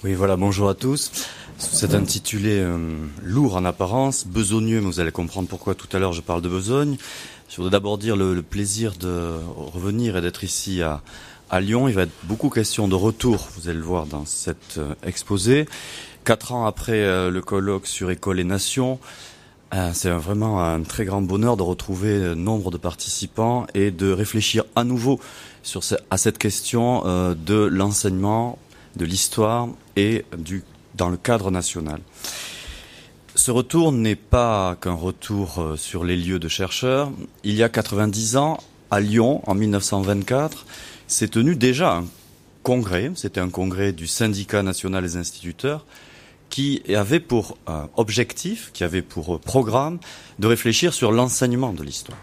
Oui, voilà, bonjour à tous. C'est intitulé lourd en apparence, besogneux, mais vous allez comprendre pourquoi tout à l'heure je parle de besogne. Je voudrais d'abord dire le plaisir de revenir et d'être ici à Lyon. Il va être beaucoup question de retour, vous allez le voir dans cet exposé. 4 ans après le colloque sur École et Nation, c'est vraiment un très grand bonheur de retrouver nombre de participants et de réfléchir à nouveau à cette question de l'enseignement, de l'histoire et dans le cadre national. Ce retour n'est pas qu'un retour sur les lieux de chercheurs. Il y a 90 ans, à Lyon, en 1924, s'est tenu déjà un congrès. C'était un congrès du Syndicat national des instituteurs qui avait pour objectif, qui avait pour programme de réfléchir sur l'enseignement de l'histoire.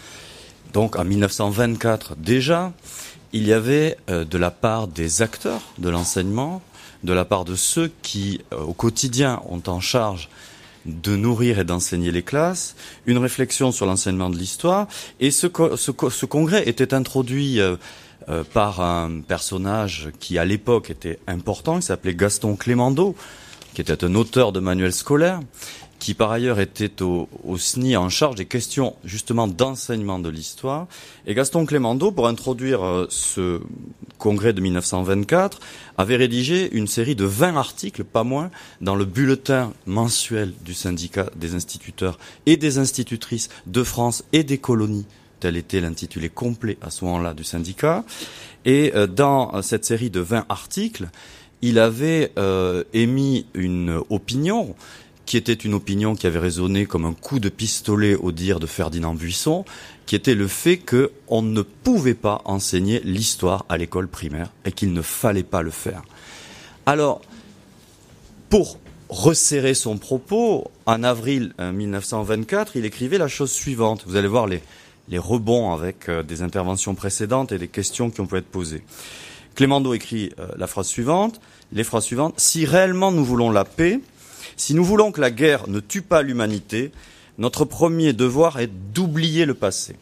Donc en 1924 déjà, il y avait de la part des acteurs de l'enseignement, de la part de ceux qui au quotidien ont en charge de nourrir et d'enseigner les classes, une réflexion sur l'enseignement de l'histoire. Et ce congrès était introduit par un personnage qui à l'époque était important, qui s'appelait Gaston Clémendeau, qui était un auteur de manuels scolaires, qui par ailleurs était au SNI en charge des questions justement d'enseignement de l'histoire. Et Gaston Clémendeau, pour introduire ce congrès de 1924, avait rédigé une série de 20 articles, pas moins, dans le bulletin mensuel du syndicat des instituteurs et des institutrices de France et des colonies. Tel était l'intitulé complet à ce moment-là du syndicat. Et dans cette série de 20 articles, il avait émis une opinion qui était une opinion qui avait résonné comme un coup de pistolet au dire de Ferdinand Buisson, qui était le fait qu'on ne pouvait pas enseigner l'histoire à l'école primaire et qu'il ne fallait pas le faire. Alors, pour resserrer son propos, en avril 1924, il écrivait la chose suivante. Vous allez voir les rebonds avec des interventions précédentes et des questions qui ont pu être posées. Clémendeau écrit les phrases suivantes. Si réellement nous voulons la paix, si nous voulons que la guerre ne tue pas l'humanité, notre premier devoir est d'oublier le passé.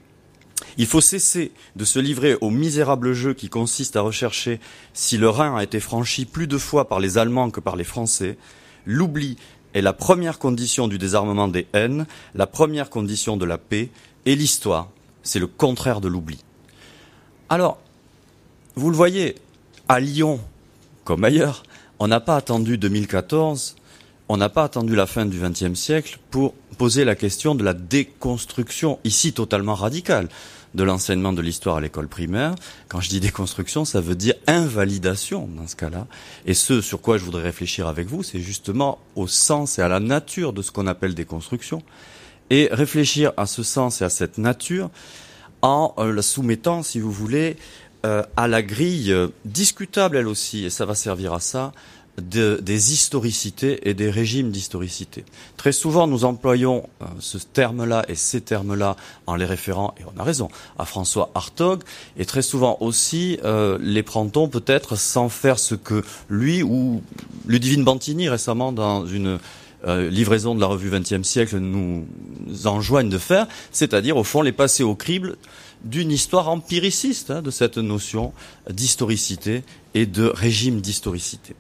Il faut cesser de se livrer au misérable jeu qui consiste à rechercher si le Rhin a été franchi plus de fois par les Allemands que par les Français. L'oubli est la première condition du désarmement des haines, la première condition de la paix, et l'histoire, c'est le contraire de l'oubli. Alors, vous le voyez, à Lyon, comme ailleurs, on n'a pas attendu 2014, on n'a pas attendu la fin du XXe siècle pour poser la question de la déconstruction, ici totalement radicale, de l'enseignement de l'histoire à l'école primaire. Quand je dis déconstruction, ça veut dire invalidation dans ce cas-là. Et ce sur quoi je voudrais réfléchir avec vous, c'est justement au sens et à la nature de ce qu'on appelle déconstruction. Et réfléchir à ce sens et à cette nature en la soumettant, si vous voulez, à la grille discutable elle aussi, et ça va servir à ça, des historicités et des régimes d'historicité. Très souvent, nous employons ce terme-là et ces termes-là en les référant, et on a raison, à François Hartog, et très souvent aussi les prend-on peut-être sans faire ce que lui ou Ludivine Bantini récemment dans une livraison de la revue 20e siècle nous enjoignent de faire, c'est-à-dire au fond les passer au crible d'une histoire empiriciste de cette notion d'historicité et de régime d'historicité.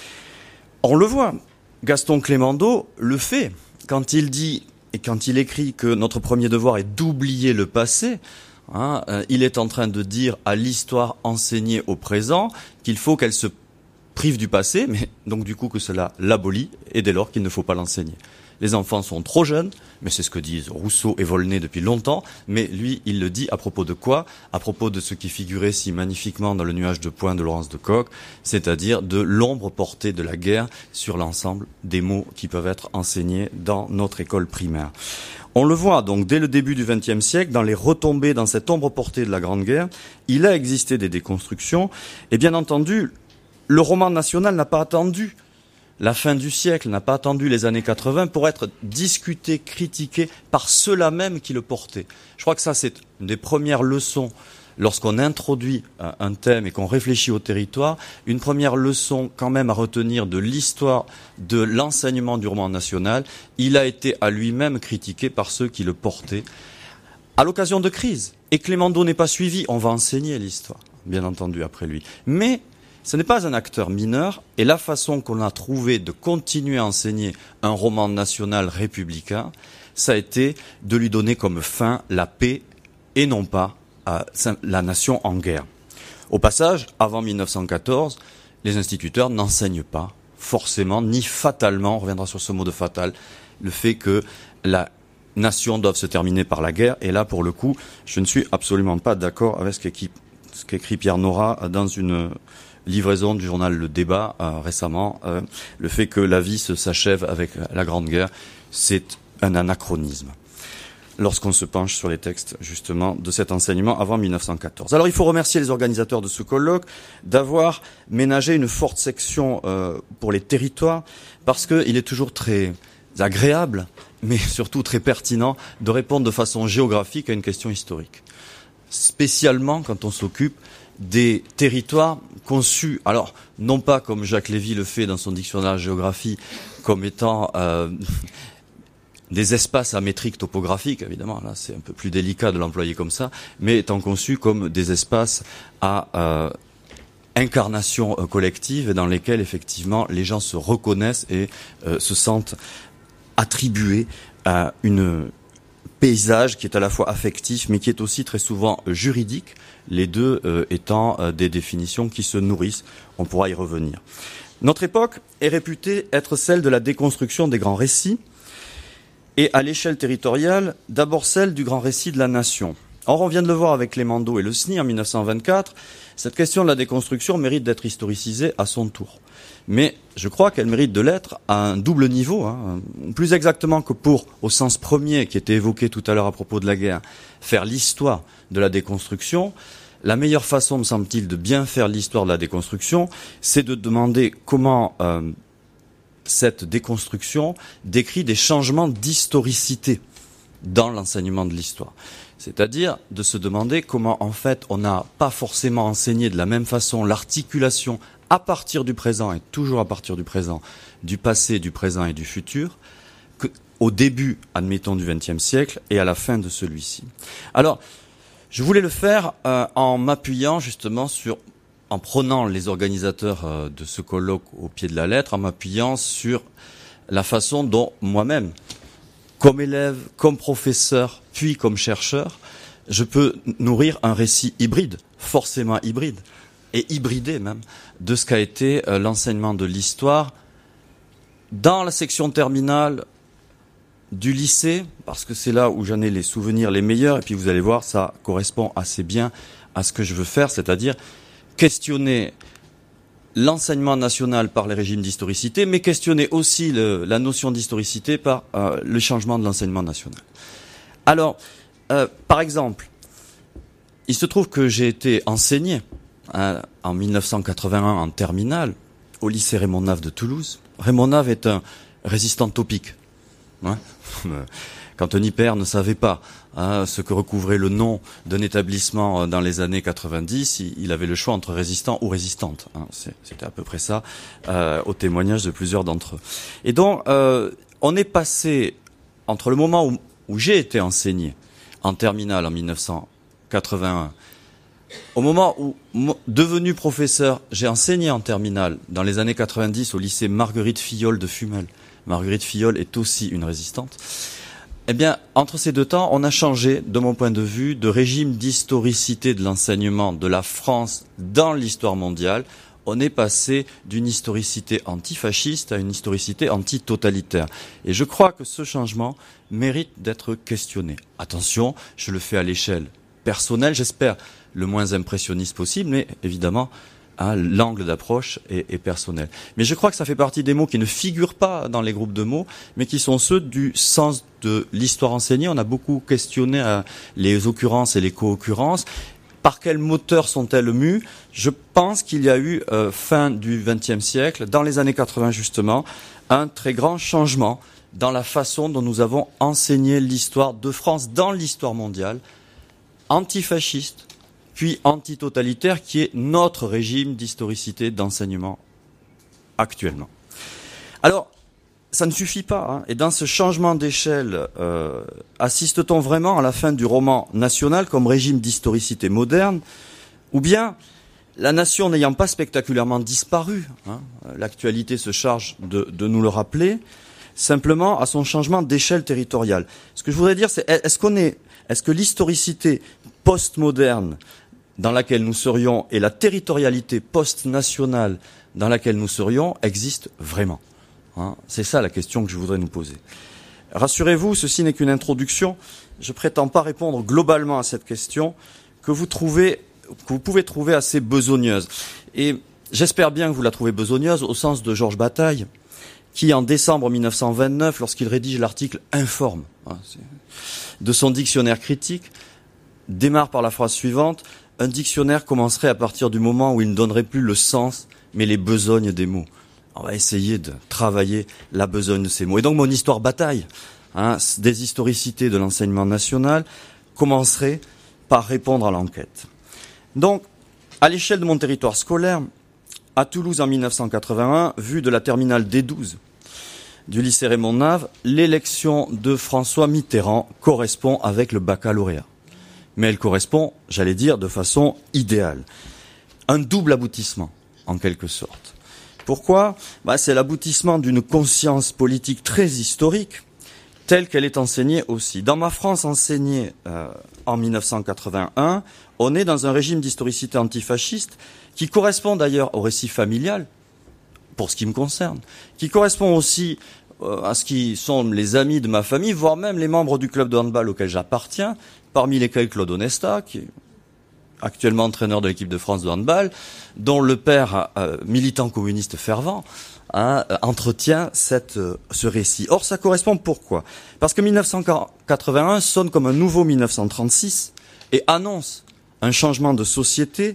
On le voit, Gaston Clémendeau le fait quand il dit et quand il écrit que notre premier devoir est d'oublier le passé. Il est en train de dire à l'histoire enseignée au présent qu'il faut qu'elle se prive du passé, mais donc du coup que cela l'abolit et dès lors qu'il ne faut pas l'enseigner. Les enfants sont trop jeunes, mais c'est ce que disent Rousseau et Volney depuis longtemps, mais lui, il le dit à propos de quoi? À propos de ce qui figurait si magnifiquement dans le nuage de points de Laurence de Coq, c'est-à-dire de l'ombre portée de la guerre sur l'ensemble des mots qui peuvent être enseignés dans notre école primaire. On le voit donc dès le début du XXe siècle, dans les retombées, dans cette ombre portée de la Grande Guerre, il a existé des déconstructions, et bien entendu, le roman national n'a pas attendu la fin du siècle, n'a pas attendu les années 80 pour être discuté, critiqué par ceux-là même qui le portaient. Je crois que ça, c'est une des premières leçons lorsqu'on introduit un thème et qu'on réfléchit au territoire, une première leçon quand même à retenir de l'histoire de l'enseignement du roman national. Il a été à lui-même critiqué par ceux qui le portaient à l'occasion de crises. Et Clémendeau n'est pas suivi, on va enseigner l'histoire, bien entendu, après lui. Mais Ce n'est pas un acteur mineur, et la façon qu'on a trouvé de continuer à enseigner un roman national républicain, ça a été de lui donner comme fin la paix et non pas la nation en guerre. Au passage, avant 1914, les instituteurs n'enseignent pas forcément, ni fatalement, on reviendra sur ce mot de fatal, le fait que la nation doit se terminer par la guerre. Et là, pour le coup, je ne suis absolument pas d'accord avec ce qu'écrit Pierre Nora dans une livraison du journal Le Débat récemment. Le fait que la vie s'achève avec la Grande Guerre, c'est un anachronisme lorsqu'on se penche sur les textes, justement, de cet enseignement avant 1914. Alors, il faut remercier les organisateurs de ce colloque d'avoir ménagé une forte section pour les territoires, parce qu'il est toujours très agréable, mais surtout très pertinent, de répondre de façon géographique à une question historique. Spécialement quand on s'occupe des territoires conçus, alors, non pas comme Jacques Lévy le fait dans son dictionnaire de géographie, comme étant des espaces amétriques topographiques, évidemment, là c'est un peu plus délicat de l'employer comme ça, mais étant conçus comme des espaces à incarnation collective, dans lesquels effectivement les gens se reconnaissent et se sentent attribués à une paysage qui est à la fois affectif, mais qui est aussi très souvent juridique, les deux étant des définitions qui se nourrissent. On pourra y revenir. Notre époque est réputée être celle de la déconstruction des grands récits, et à l'échelle territoriale, d'abord celle du grand récit de la nation. Or, on vient de le voir avec Clément et le SNI en 1924, cette question de la déconstruction mérite d'être historicisée à son tour. Mais je crois qu'elle mérite de l'être à un double niveau, plus exactement que pour, au sens premier qui était évoqué tout à l'heure à propos de la guerre, faire l'histoire de la déconstruction. La meilleure façon, me semble-t-il, de bien faire l'histoire de la déconstruction, c'est de demander comment cette déconstruction décrit des changements d'historicité dans l'enseignement de l'histoire. C'est-à-dire de se demander comment, en fait, on n'a pas forcément enseigné de la même façon l'articulation à partir du présent et toujours à partir du présent, du passé, du présent et du futur, qu'au début, admettons, du XXe siècle et à la fin de celui-ci. Alors, je voulais le faire en m'appuyant justement en prenant les organisateurs de ce colloque au pied de la lettre, en m'appuyant sur la façon dont moi-même, comme élève, comme professeur, puis comme chercheur, je peux nourrir un récit hybride, forcément hybride, et hybridé même, de ce qu'a été l'enseignement de l'histoire dans la section terminale du lycée, parce que c'est là où j'en ai les souvenirs les meilleurs, et puis vous allez voir, ça correspond assez bien à ce que je veux faire, c'est-à-dire questionner l'enseignement national par les régimes d'historicité, mais questionner aussi la notion d'historicité par le changement de l'enseignement national. Alors, par exemple, il se trouve que j'ai été enseigné en 1981 en terminale au lycée Raymond Nave de Toulouse. Raymond Nave est un résistant topique. Quand Tony Père ne savait pas ce que recouvrait le nom d'un établissement dans les années 90, il avait le choix entre résistant ou résistante. C'était à peu près ça, au témoignage de plusieurs d'entre eux. Et donc, on est passé entre le moment où j'ai été enseigné en terminale en 1981, au moment où, devenu professeur, j'ai enseigné en terminale dans les années 90 au lycée Marguerite Filleul de Fumel. Marguerite Filleul est aussi une résistante. Eh bien, entre ces deux temps, on a changé, de mon point de vue, de régime d'historicité de l'enseignement de la France dans l'histoire mondiale. On est passé d'une historicité antifasciste à une historicité antitotalitaire. Et je crois que ce changement mérite d'être questionné. Attention, je le fais à l'échelle personnelle, j'espère le moins impressionniste possible, mais évidemment, l'angle d'approche est personnel. Mais je crois que ça fait partie des mots qui ne figurent pas dans les groupes de mots, mais qui sont ceux du sens de l'histoire enseignée. On a beaucoup questionné les occurrences et les co-occurrences. Par quel moteur sont-elles mues? Je pense qu'il y a eu, fin du XXe siècle, dans les années 80 justement, un très grand changement dans la façon dont nous avons enseigné l'histoire de France dans l'histoire mondiale, antifasciste, puis antitotalitaire, qui est notre régime d'historicité d'enseignement actuellement. Alors, ça ne suffit pas, et dans ce changement d'échelle, assiste-t-on vraiment à la fin du roman national comme régime d'historicité moderne, ou bien La nation n'ayant pas spectaculairement disparu, hein, l'actualité se charge de nous le rappeler, simplement à son changement d'échelle territoriale. Ce que je voudrais dire, c'est est-ce que l'historicité postmoderne dans laquelle nous serions et la territorialité post-nationale dans laquelle nous serions existent vraiment, hein? C'est ça la question que je voudrais nous poser. Rassurez-vous, ceci n'est qu'une introduction. Je prétends pas répondre globalement à cette question que vous pouvez trouver assez besogneuse. Et j'espère bien que vous la trouvez besogneuse au sens de Georges Bataille, qui en décembre 1929, lorsqu'il rédige l'article Informe de son dictionnaire critique, démarre par la phrase suivante: un dictionnaire commencerait à partir du moment où il ne donnerait plus le sens, mais les besognes des mots. On va essayer de travailler la besogne de ces mots. Et donc mon histoire Bataille, des historicités de l'enseignement national, commencerait par répondre à l'enquête. Donc, à l'échelle de mon territoire scolaire, à Toulouse en 1981, vu de la terminale D12 du lycée Raymond Nave, l'élection de François Mitterrand correspond avec le baccalauréat. Mais elle correspond, j'allais dire, de façon idéale. Un double aboutissement, en quelque sorte. Pourquoi ? C'est l'aboutissement d'une conscience politique très historique, telle qu'elle est enseignée aussi. Dans ma France enseignée en 1981, on est dans un régime d'historicité antifasciste qui correspond d'ailleurs au récit familial, pour ce qui me concerne, qui correspond aussi à ce qui sont les amis de ma famille, voire même les membres du club de handball auquel j'appartiens, parmi lesquels Claude Onesta, qui est actuellement entraîneur de l'équipe de France de handball, dont le père, militant communiste fervent, entretient ce récit. Or, ça correspond pourquoi ? Parce que 1981 sonne comme un nouveau 1936 et annonce un changement de société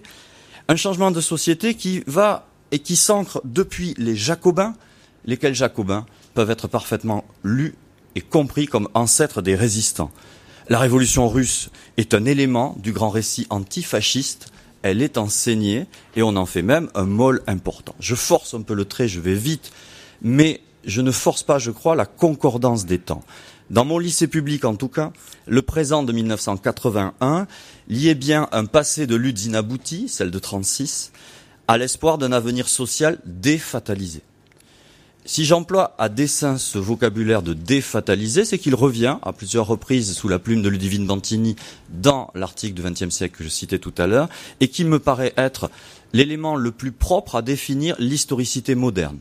qui va et qui s'ancre depuis les Jacobins, lesquels Jacobins peuvent être parfaitement lus et compris comme ancêtres des résistants. La révolution russe est un élément du grand récit antifasciste. Elle est enseignée et on en fait même un môle important. Je force un peu le trait, je vais vite, mais je ne force pas, je crois, la concordance des temps. Dans mon lycée public, en tout cas, le présent de 1981 liait bien un passé de luttes inabouties, celle de 36, à l'espoir d'un avenir social défatalisé. Si j'emploie à dessein ce vocabulaire de défatalisé, c'est qu'il revient à plusieurs reprises sous la plume de Ludivine Bantini dans l'article du XXe siècle que je citais tout à l'heure, et qui me paraît être l'élément le plus propre à définir l'historicité moderne.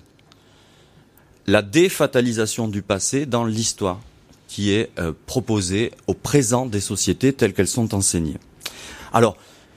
La défatalisation du passé dans l'histoire qui est proposée au présent des sociétés telles qu'elles sont enseignées. Alors,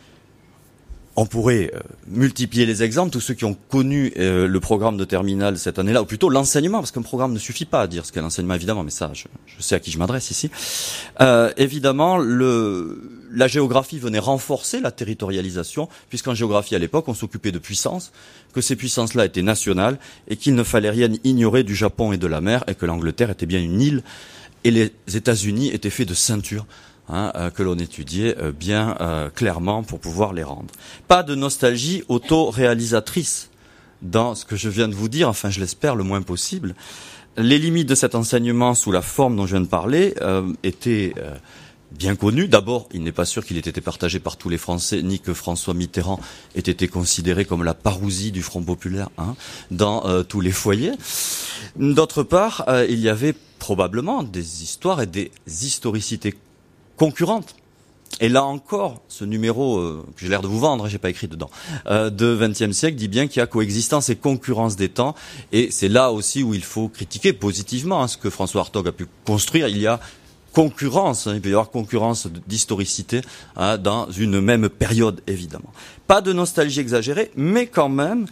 on pourrait multiplier les exemples, tous ceux qui ont connu le programme de terminale cette année-là, ou plutôt l'enseignement, parce qu'un programme ne suffit pas à dire ce qu'est l'enseignement, évidemment, mais ça, je sais à qui je m'adresse ici. Évidemment, la géographie venait renforcer la territorialisation, puisqu'en géographie à l'époque, on s'occupait de puissances, que ces puissances-là étaient nationales, et qu'il ne fallait rien ignorer du Japon et de la mer, et que l'Angleterre était bien une île, et les États-Unis étaient faits de ceintures, que l'on étudiait bien clairement pour pouvoir les rendre. Pas de nostalgie autoréalisatrice dans ce que je viens de vous dire, enfin je l'espère le moins possible. Les limites de cet enseignement sous la forme dont je viens de parler étaient bien connues. D'abord, il n'est pas sûr qu'il ait été partagé par tous les Français, ni que François Mitterrand ait été considéré comme la parousie du Front populaire dans tous les foyers. D'autre part, il y avait probablement des histoires et des historicités concurrentes. Et là encore, ce numéro que j'ai l'air de vous vendre, j'ai pas écrit dedans, de XXe siècle dit bien qu'il y a coexistence et concurrence des temps. Et c'est là aussi où il faut critiquer positivement ce que François Hartog a pu construire. Il y a concurrence, il peut y avoir concurrence d'historicité dans une même période, évidemment. Pas de nostalgie exagérée, mais quand même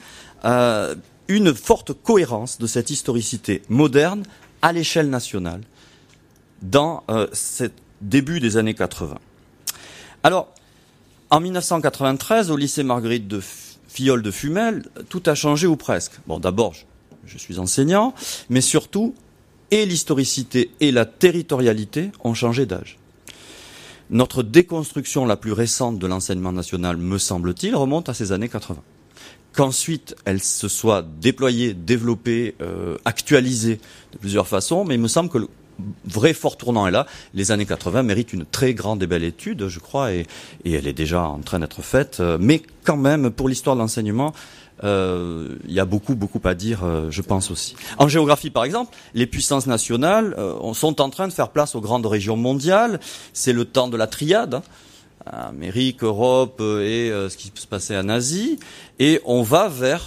une forte cohérence de cette historicité moderne à l'échelle nationale dans ce début des années 80. Alors, en 1993, au lycée Marguerite de Filleul de Fumel, tout a changé ou presque. Bon, d'abord, je suis enseignant, mais surtout, et l'historicité et la territorialité ont changé d'âge. Notre déconstruction la plus récente de l'enseignement national, me semble-t-il, remonte à ces années 80. Qu'ensuite, elle se soit déployée, développée, actualisée de plusieurs façons, mais il me semble que vrai fort tournant est là. Les années 80 méritent une très grande et belle étude, je crois, et elle est déjà en train d'être faite. Mais quand même, pour l'histoire de l'enseignement, il y a beaucoup à dire, je pense aussi. En géographie, par exemple, les puissances nationales sont en train de faire place aux grandes régions mondiales. C'est le temps de la triade, Amérique, Europe et ce qui se passait en Asie. Et on va vers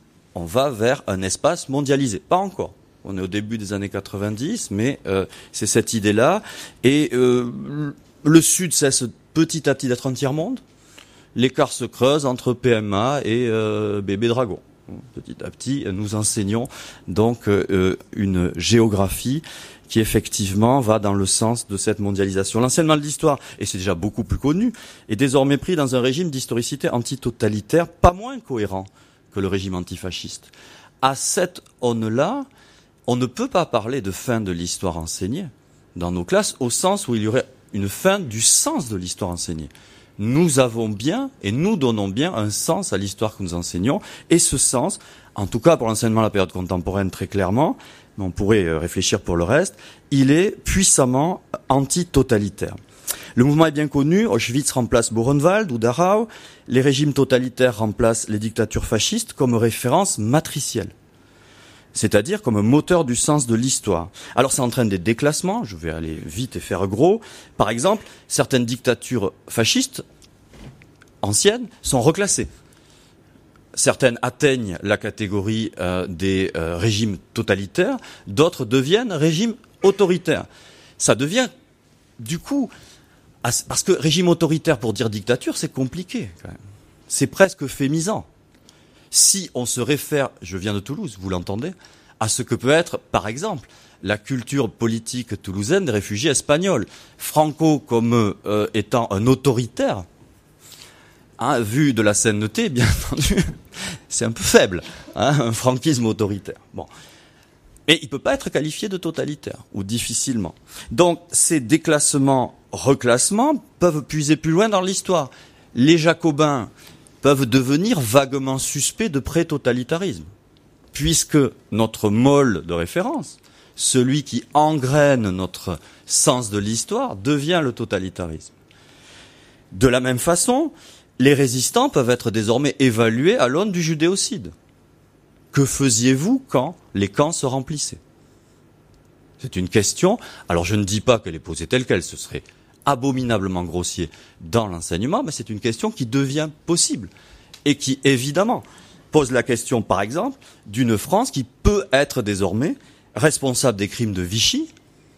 un espace mondialisé. Pas encore. On est au début des années 90, mais c'est cette idée-là. Et le Sud cesse petit à petit d'être un tiers-monde. L'écart se creuse entre PMA et bébé dragon. Petit à petit, nous enseignons donc une géographie qui effectivement va dans le sens de cette mondialisation. L'enseignement de l'histoire, et c'est déjà beaucoup plus connu, est désormais pris dans un régime d'historicité antitotalitaire pas moins cohérent que le régime antifasciste. À cette aune-là, on ne peut pas parler de fin de l'histoire enseignée dans nos classes au sens où il y aurait une fin du sens de l'histoire enseignée. Nous avons bien et nous donnons bien un sens à l'histoire que nous enseignons, et ce sens, en tout cas pour l'enseignement de la période contemporaine très clairement, mais on pourrait réfléchir pour le reste, il est puissamment antitotalitaire. Le mouvement est bien connu, Auschwitz remplace Buchenwald ou Dachau, les régimes totalitaires remplacent les dictatures fascistes comme référence matricielle, c'est-à-dire comme moteur du sens de l'histoire. Alors ça entraîne des déclassements, je vais aller vite et faire gros. Par exemple, certaines dictatures fascistes anciennes sont reclassées. Certaines atteignent la catégorie des régimes totalitaires, d'autres deviennent régimes autoritaires. Ça devient, du coup, parce que régime autoritaire pour dire dictature, c'est compliqué quand même. C'est presque euphémisant. Si on se réfère, je viens de Toulouse, vous l'entendez, à ce que peut être, par exemple, la culture politique toulousaine des réfugiés espagnols. Franco comme étant un autoritaire, vu de la scèneté, bien entendu, c'est un peu faible, un franquisme autoritaire. Bon. Et il peut pas être qualifié de totalitaire, ou difficilement. Donc, ces déclassements, reclassements, peuvent puiser plus loin dans l'histoire. Les Jacobins peuvent devenir vaguement suspects de pré-totalitarisme, puisque notre môle de référence, celui qui engraine notre sens de l'histoire, devient le totalitarisme. De la même façon, les résistants peuvent être désormais évalués à l'aune du judéocide. Que faisiez-vous quand les camps se remplissaient? C'est une question. Alors je ne dis pas qu'elle est posée telle qu'elle, ce serait abominablement grossier dans l'enseignement, mais c'est une question qui devient possible et qui, évidemment, pose la question, par exemple, d'une France qui peut être désormais responsable des crimes de Vichy,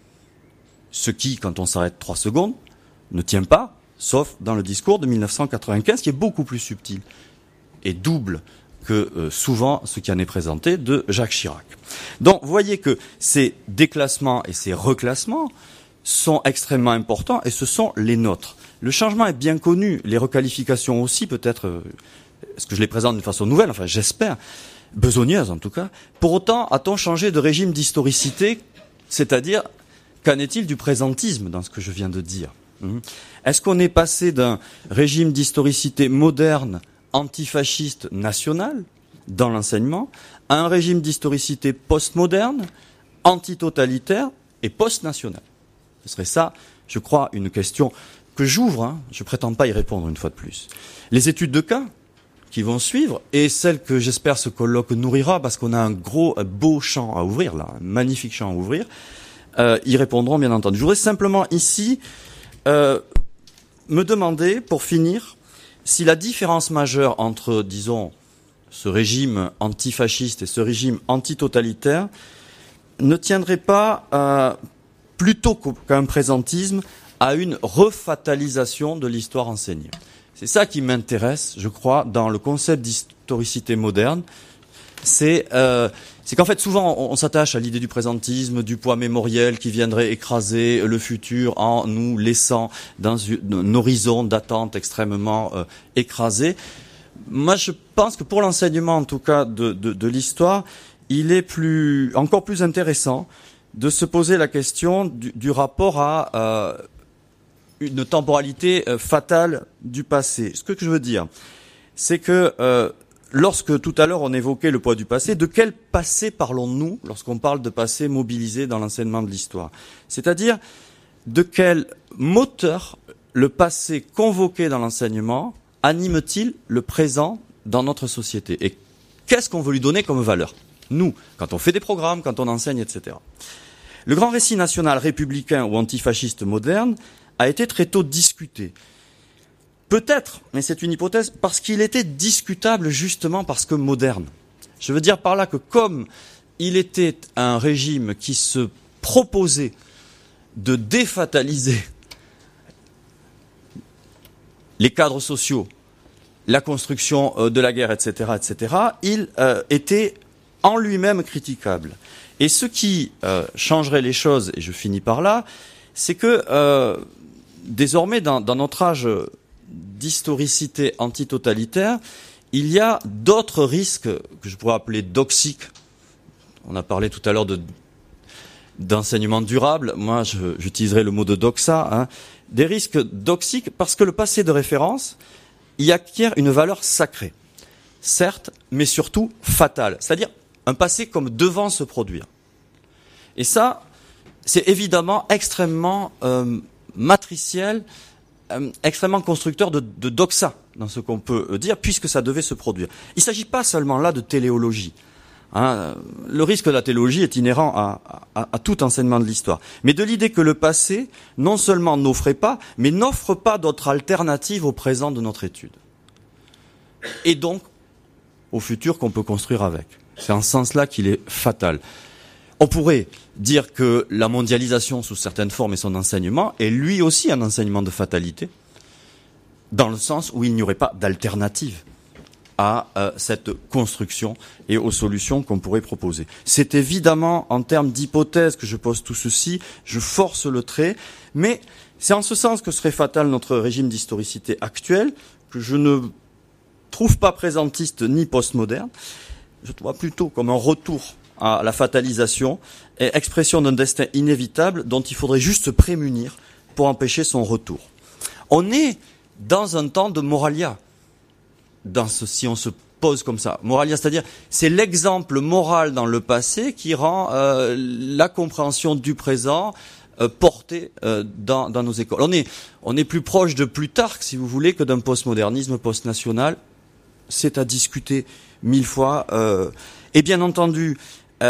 ce qui, quand on s'arrête 3 secondes, ne tient pas, sauf dans le discours de 1995, qui est beaucoup plus subtil et double que souvent ce qui en est présenté de Jacques Chirac. Donc, vous voyez que ces déclassements et ces reclassements sont extrêmement importants, et ce sont les nôtres. Le changement est bien connu, les requalifications aussi, peut-être, est-ce que je les présente d'une façon nouvelle, enfin j'espère, besogneuse en tout cas. Pour autant, a-t-on changé de régime d'historicité, c'est-à-dire, qu'en est-il du présentisme dans ce que je viens de dire? Est-ce qu'on est passé d'un régime d'historicité moderne, antifasciste, national, dans l'enseignement, à un régime d'historicité postmoderne, antitotalitaire et post-national? Ce serait ça, je crois, une question que j'ouvre, je prétends pas y répondre une fois de plus. Les études de cas qui vont suivre, et celles que j'espère ce colloque nourrira, parce qu'on a un beau champ à ouvrir, là, un magnifique champ à ouvrir, y répondront bien entendu. Je voudrais simplement ici me demander, pour finir, si la différence majeure entre, disons, ce régime antifasciste et ce régime antitotalitaire ne tiendrait pas plutôt qu'un présentisme à une refatalisation de l'histoire enseignée. C'est ça qui m'intéresse, je crois, dans le concept d'historicité moderne. C'est qu'en fait, souvent, on s'attache à l'idée du présentisme, du poids mémoriel qui viendrait écraser le futur en nous laissant dans un horizon d'attente extrêmement écrasé. Moi, je pense que pour l'enseignement, en tout cas, de l'histoire, il est encore plus intéressant de se poser la question du rapport à une temporalité fatale du passé. Ce que je veux dire, c'est que lorsque tout à l'heure on évoquait le poids du passé, de quel passé parlons-nous lorsqu'on parle de passé mobilisé dans l'enseignement de l'histoire? C'est-à-dire, de quel moteur le passé convoqué dans l'enseignement anime-t-il le présent dans notre société? Et qu'est-ce qu'on veut lui donner comme valeur? Nous, quand on fait des programmes, quand on enseigne, etc. Le grand récit national républicain ou antifasciste moderne a été très tôt discuté. Peut-être, mais c'est une hypothèse, parce qu'il était discutable justement parce que moderne. Je veux dire par là que comme il était un régime qui se proposait de défataliser les cadres sociaux, la construction de la guerre, etc., etc., il était en lui-même critiquable. Et ce qui changerait les choses, et je finis par là, c'est que désormais, dans notre âge d'historicité antitotalitaire, il y a d'autres risques que je pourrais appeler doxiques. On a parlé tout à l'heure d'enseignement durable. Moi, j'utiliserai le mot de doxa. Hein. Des risques doxiques parce que le passé de référence y acquiert une valeur sacrée, certes, mais surtout fatale. C'est-à-dire un passé comme devant se produire. Et ça, c'est évidemment extrêmement matriciel, extrêmement constructeur de doxa dans ce qu'on peut dire, puisque ça devait se produire. Il ne s'agit pas seulement là de téléologie. Hein, le risque de la téléologie est inhérent à tout enseignement de l'histoire. Mais de l'idée que le passé, non seulement n'offrait pas, mais n'offre pas d'autre alternative au présent de notre étude. Et donc, au futur qu'on peut construire avec. C'est en ce sens-là qu'il est fatal. On pourrait dire que la mondialisation sous certaines formes et son enseignement est lui aussi un enseignement de fatalité, dans le sens où il n'y aurait pas d'alternative à cette construction et aux solutions qu'on pourrait proposer. C'est évidemment en termes d'hypothèse que je pose tout ceci, je force le trait, mais c'est en ce sens que serait fatal notre régime d'historicité actuel, que je ne trouve pas présentiste ni postmoderne, je trouve plutôt comme un retour à la fatalisation et expression d'un destin inévitable dont il faudrait juste se prémunir pour empêcher son retour. On est dans un temps de moralia, si on se pose comme ça. Moralia, c'est-à-dire, c'est l'exemple moral dans le passé qui rend la compréhension du présent portée dans nos écoles. On est plus proche de Plutarque, si vous voulez, que d'un postmodernisme post-national. C'est à discuter 1000 fois. Et bien entendu,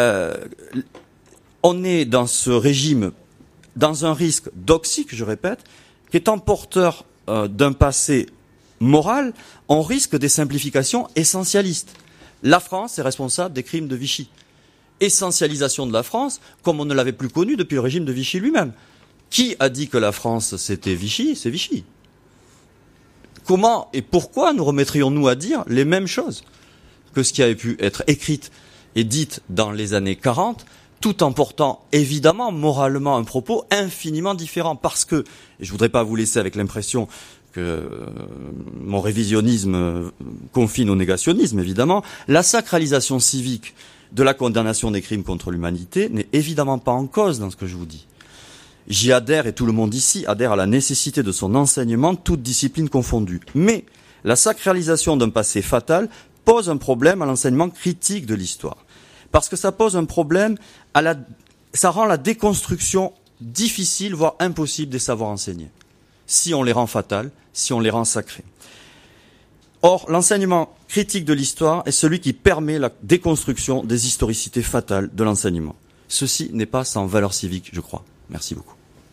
on est dans ce régime, dans un risque doxique, je répète, qui étant porteur d'un passé moral, on risque des simplifications essentialistes. La France est responsable des crimes de Vichy. Essentialisation de la France, comme on ne l'avait plus connue depuis le régime de Vichy lui-même. Qui a dit que la France c'était Vichy? C'est Vichy. Comment et pourquoi nous remettrions-nous à dire les mêmes choses que ce qui avait pu être écrite et dite dans les années 40, tout en portant évidemment moralement un propos infiniment différent, parce que, et je voudrais pas vous laisser avec l'impression que mon révisionnisme confine au négationnisme, évidemment, la sacralisation civique de la condamnation des crimes contre l'humanité n'est évidemment pas en cause dans ce que je vous dis. J'y adhère, et tout le monde ici adhère à la nécessité de son enseignement, toutes disciplines confondues. Mais la sacralisation d'un passé fatal pose un problème à l'enseignement critique de l'histoire. Parce que ça pose un problème ça rend la déconstruction difficile, voire impossible des savoirs enseignés. Si on les rend fatals, si on les rend sacrés. Or, l'enseignement critique de l'histoire est celui qui permet la déconstruction des historicités fatales de l'enseignement. Ceci n'est pas sans valeur civique, je crois. Merci beaucoup.